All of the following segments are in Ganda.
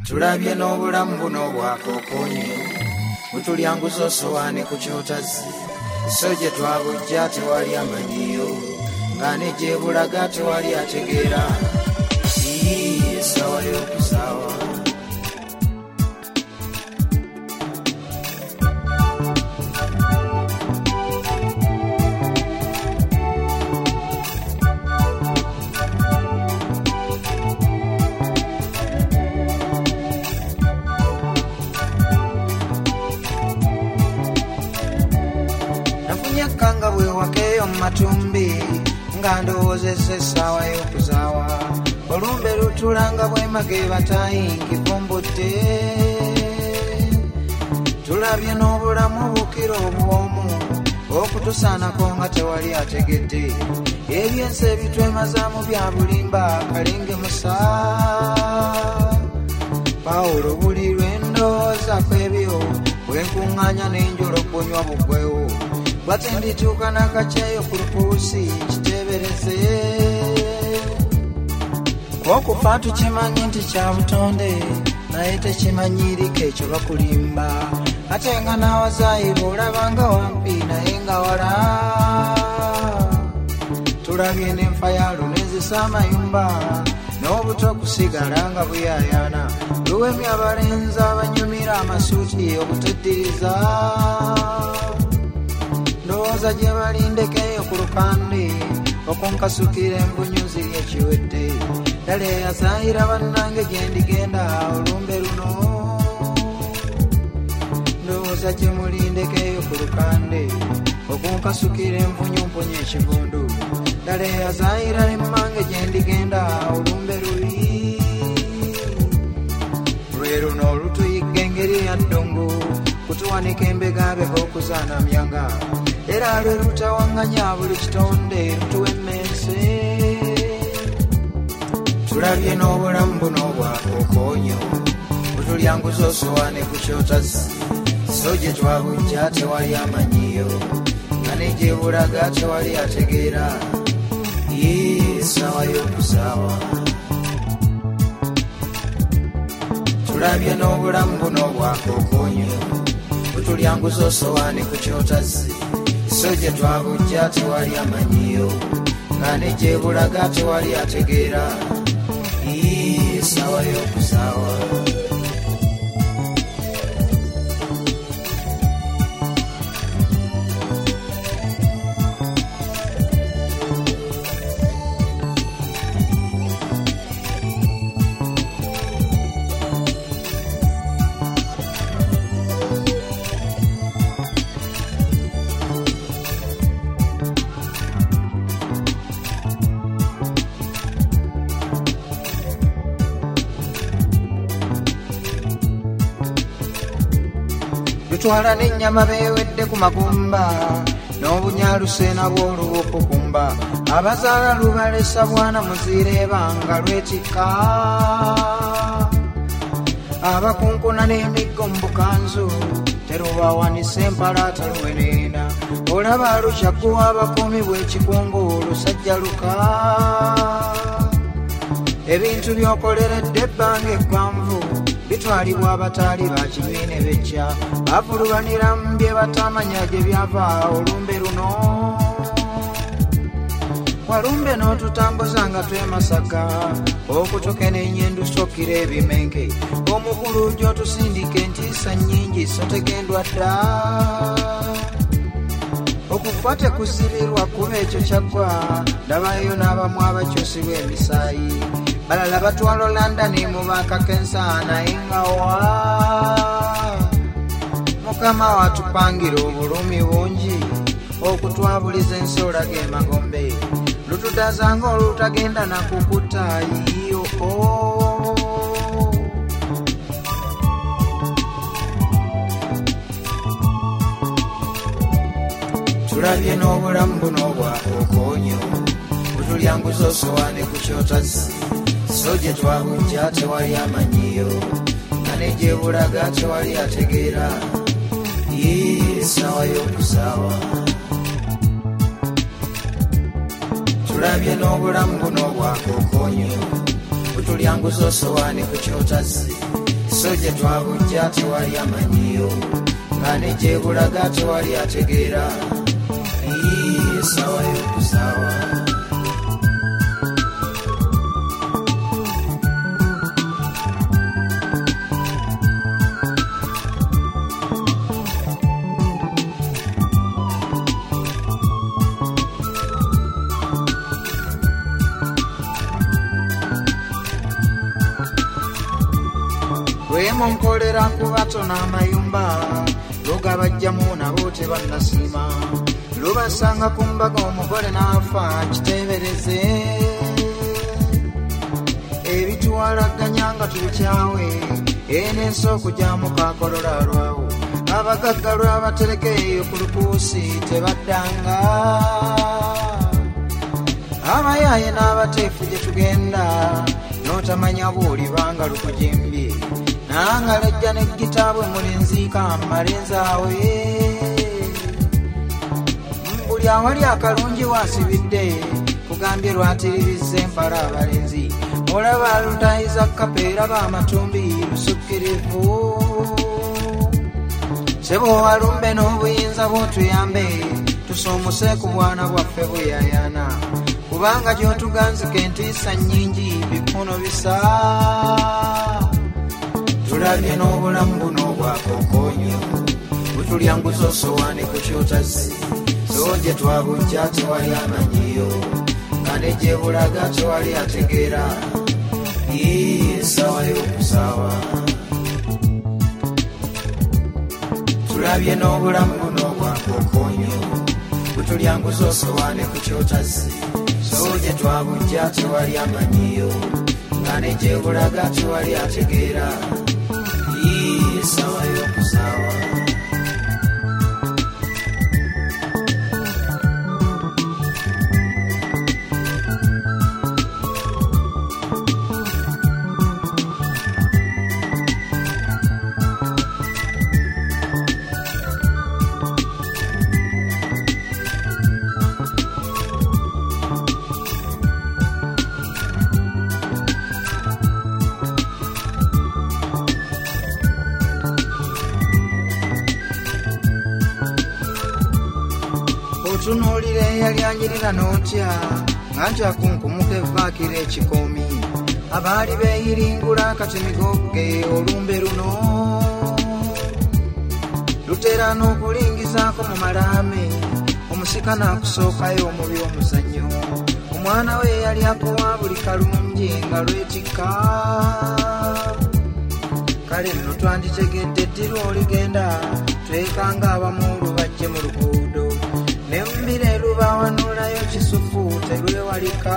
tulabye n'obulamu buno bwakookoonye butulyanguza osowaane ku kyotazi so gye twabujja tewali amanyiyo nga ne gye bulaga tewali ategeera essaawa y'okusaawa kanga bwe wakeeyo mu matumbi nga ndowoozesa essaawa y'okuzaawa olumbe lutulanga bwemage batayi nkivumbudde tulabye n'obulamu bukira obwomu okutusaanako nga tewali ategedde ebyensi ebitwemazaamu bya bulimba kalenge musa Pawulo buli lwendowooza kwebyo bwenkuŋŋaanya n'enjolo kunywa bugwewo bwate ndituuka n'akakyayo ku lupuusi kiteebereze okufa tukimanyi nti kya butonde naye tekimanyiirika ekyo bakulimba ate nga n'awazaayibwa olabanga wampi naye nga wala tulabye n'enfa ya lunezisa amayumba n'obuto kusigala nga buyaayaana luwemya abalenzi abanyumira amasuuti obuteddiriza ndowooza gye balindekeyo ku lukande okunkasukira embunyu ziri ekiwedde ddala eyazaayira bannange gye ndigenda olumbe luno ndowooza gye mulindekeyo ku lukande okunkasukira embunyu mpunye ekivundu ddala eyazaayira nemmange gye ndigenda olumbe luli lwe luno olutuyigga engeri ya ddungu kutuwanika embegabega okuzaanamyaga era lwe lutawaŋŋanya buli kitonde lutuwa emmeese tulabye n'obulamu buno bwakookoonyo butulyanguza osowaane ku kyotazi so gye twabujja tewali amanyiyo nga ne gye bulaga tewali ategeera essaawa y'okusaawa tulabye n'obulamu buno bwakookoonyo butulyanguza osowaane ku kyotazi so gye twabujja tewali amanyiyo nga ne gye bulaga tewali ategeera essaawa y'okusaawa twala n'ennyama beewedde ku magumba n'obunyaaluse nabwo olw'okukumba abazaala lubalesa bwana muzireeba nga lwetikka abakunkuna n'emiggo mu bukanzu terubawanisa empalaata luweneena olaba lukyagguwa abakuumi bw'ekikungu lusajja luka ebintu by'okoleredde ebbanga eggwanvu bitwalibwa abataali bakibiine bejja bavulubanira mu bye batamanya gye byava olumbe luno walumbe n'otutambuza nga twemasaka okutukenenya endusokira ebimenke omukulu gy'otusindika entiisa nnyingi so tegendwa dda okufa tekuzirirwa kuba ekyo kyaggwa ndabayo n'abamu abakyusibwa emisaayi balala batwala London mu bakakensa naye nga wa mukama watupangira obulumi bungi okutwabuliza ensoola g'emagombe lutudazanga olutagenda nakukuta yiyo tulabye n'obulamu buno bwakookoonyo butulyanguza osowaane ku kyotazi so gye twabujja tewali amanyiyo nga ne gye bulaga tewali ategeera essaawa y'okusaawa tulabye n'obulamu buno bwakookoonyo butulyanguza osowaane ku kyotazi so gye twabujja tewali amanyiyo nga ne gye bulaga tewali ategeera sawa y'okusaawa lwemunkolera kubatona amayumba lugabajjamu nabo tebannasiima lubasanga ku mbaga omugole n'afa kiteebereze ebituwalaganya nga tubikyawe enensi okugyamu kakolola lwawo abagagga lwabatereka eyo ku lukuusi tebaddanga abayaaye n'abateefu gye tugenda n'otamanya bw'olibanga lukujimbye nanga lejja n'egitaabwe mulinziika mmalenzaawe buli awali akalungi waasibidde kugambye lwatiririza empala abalenzi olaba lutayiza kapeera b'amatumbi lusukkirivu sebo walumbe n'obuyinza bw'otuyambe tusoomose ku bwana bwaffe buyayana kubanga gy'otuganzika entiisa nnyingi bikuno bisa tulabye n'obulamu buno obwakokonyo butulyanguza osowaane ku kyotazzi so gye twabujja tewali amanyiyo nga ne gye bulaga tewali ategeera sawa y'okusaawa tulabye n'obulamu buno obwakokonyo butulyanguza osowaane ku kyotazzi so gye twabujja tewali amanyiyo nga ne gye bulaga tewali ategeera sawa y'okusaawa otunuulira eyalyanjirira n'otya nga nkyakunkumuka evaakira ekikoomi abaali beeyiringula akatemigogge olumbe luno lutera n'okulingizaako mu malaame omusika n'akusookayo omubi omuzannyo omwana we yali akuwa buli kalungi nga lwetikka kale nno twanditegedde ddirwa oligenda twekanga abamu lubajje mu luguudo nembire lubawanulayo kisufu telwewalika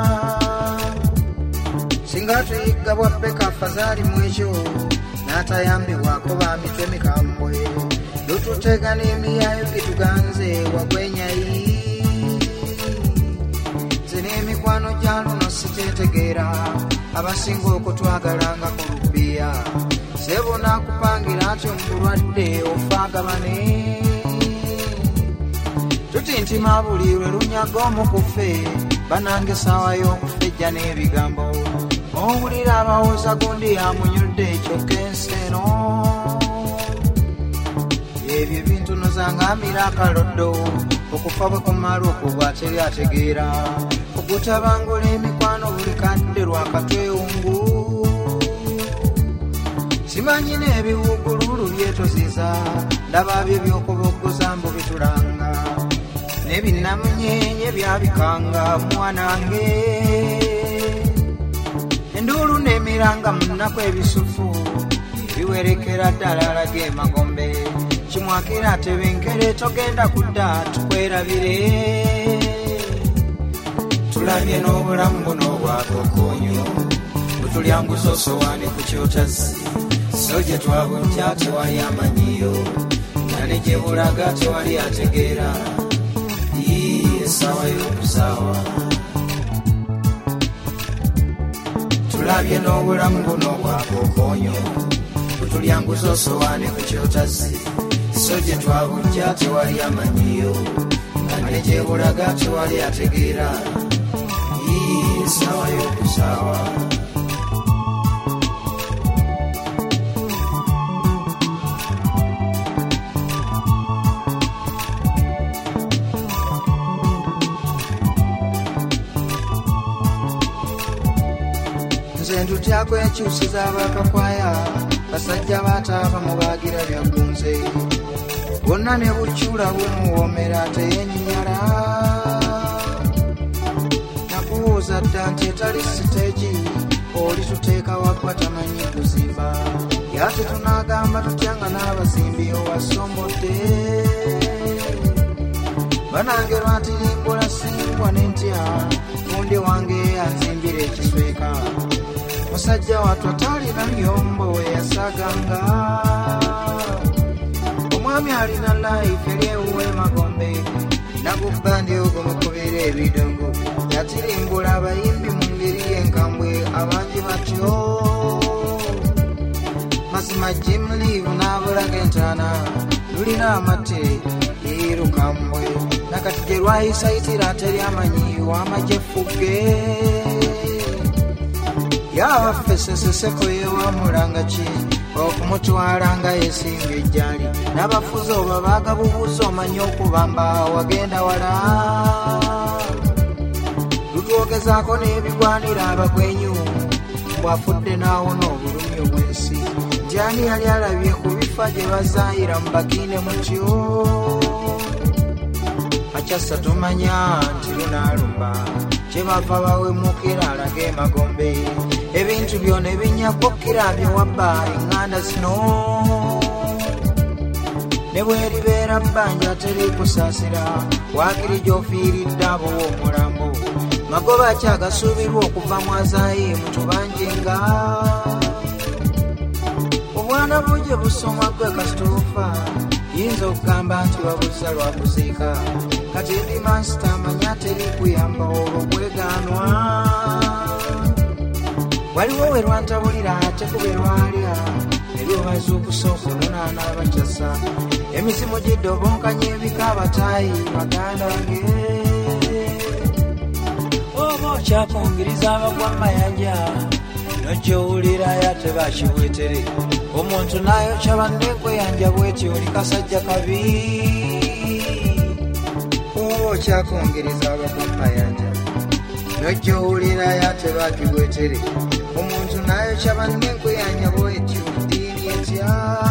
singa tuyigga bwaffe kafazaali mu ekyo n'atayambibwako ba mitwe mikambwe lututega n'emiyayo gituganze wagwenyayi zina emikwano gya luno sitetegeera abasinga okutwagalanga ku lupiya sebo nakupangira atyo mbulwadde ofaagabane tutintima buli lwe lunyaga omukuffe banange essaawa y'okufejja n'ebigambo owulira abawoza gundi amunyudde ekyokka ensi eno ebyo ebintunuzangambira akaloddo okufa bwe kumala okugwa teri ategeera okutabangula emikwano buli kadde lwakatwewungu simanyi n'ebiwugululu byetoziza ndaba byo by'okuboggoza mbu bitulanga nebinamunyenye byabikanga mwanange enduulu n'emiranga munaku ebisufu ebiwerekera ddala alaga emagombe kimwakira tebenkere togenda kudda tukwerabire tulabye n'obulamu buno obwakokonyo butulyanguza osowaane ku kyotazzi so gye twabujja tewali amanyiyo nga ne gye bulaga tewali ategeera sawa y'okusaawa tulabye n'obulamu buno obwakokonyo butulyanguza osowaane ku kyotazzi so gye twabujja tewali amanyiyo nga ne gye bulaga tewali ategeera sawa y'okusaawa Pulezidenti Tyako yakyusiza abakakwaya basajja bataava mu baagira byagunze bonna ne bukyula bumuwoomera teyenyinyala nakubuuza dda nti etali siteegi oli tuteeka waggwa tamanyi kuzimba yate tunaagamba tutyanga n'abazimbi owasombodde banange lwatirimbula simbwa n'entya mundi wange anzimbira ekisweka musajja wattu atalina myombo yasaganga omwami alina life eryewuwe magombe nagubbandi ogumukubira ebidongo yatirimbula abayimbi mu ngeri y'enkambwe abangi batyo mazima Jim Leave n'abulaga entaana lulina amate erukambwe nakati gye lwayisayitira teryamanyi wamajefugge yawaffe seseseko yewamulanga ki okumutwala nga yesinga ejjali n'abafuzi oba baagabubuuza omanye okubamba wagenda wala lutwogezaako n'ebigwanira abagwenyu bwafudde n'awona obulumi obw'ensi njani yali alabye ku bifa gye bazaayira mu bakiine mutyo akyassa tumanya nti lunaalumba kyebava bawemukira alage emagombe ebintu byona ebinyakkukira byewabba eŋŋanda zino ne bweribeera bbanja terikusaasira waakiri gy'ofiiridde abo w'omulambo magoba akyagasuubirwa okuva mu Azayimu tubanjenga obwana buje busomwa gwe kasitoofa yinza okugamba nti wabuza lwakuziika kati ndi mansita amanya terikuyamba olwo kwegaanwa waliwo we lwantabulira ate kube lwalya ebyobaza okusooka omunaana abakyasa emizimu giddobonkanya ebika abataayi baganda ge oba okyakungiriza abagwa mayanja nokyowulira yate bakibwetere omuntu n'ayokya banne kweyanja bwetyo oli kasajja kabi oba okyakungiriza abagwa mayanja nokyowulira yate bakibwetere omuntu n'ayokya banne kweyanja bwetyo ddiini etya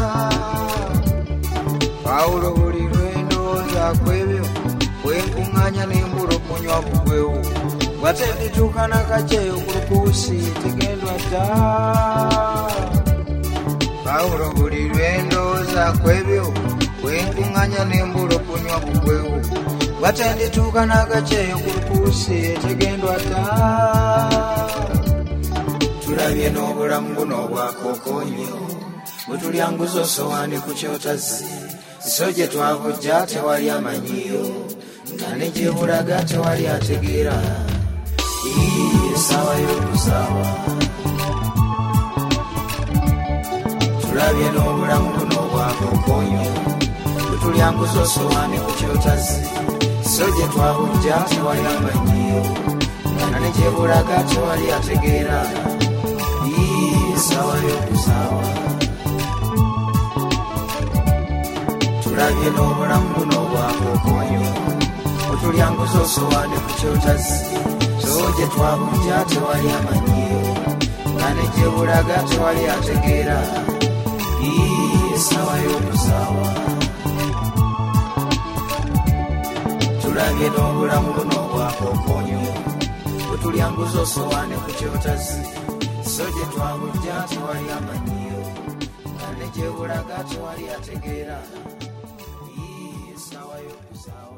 Pawulo buli lwendowooza kwebyo bwenkuŋŋaanya n'embula okunywa bugwewo bwate ndituuka n'akaceeyo ku lukuusi tegendwa dda Pawulo buli lwendowooza kwebyo bwenkuŋŋaanya n'embula okunywa bugwewo bwate ndituuka n'akaceeyo ku lukuusi tegendwa dda tulabye n'obulamu buno obwakookoonyo bwe tulyanguza osowaani ku kyotazi so gye twavujja tewali amanyiyo nga ne gye bulaga tewali ategeera essaawa y'okusaawa tulabye n'obulamu buno obwakookoonyo bwe tulyanguza osowaani ku kyotazi so gye twavujja tewali amanyiyo nga ne gye bulaga tewali ategeera essaawa y'okusaawa tulabye n'obulamu buno obwakookoonyo bwe tulyanguza osowaani ku kyotazi so gye twabujja tewali amanyiyo nga ne gye bulaga tewali ategeera essaawa y'okusaawa tulabye n'obulamu buno obwakookoonyo bwe tulyanguza osowaani ku kyotazi so gye twabujja tewali amanyiyo nga ne gye bulaga tewali ategeera essaawa y'okusaawa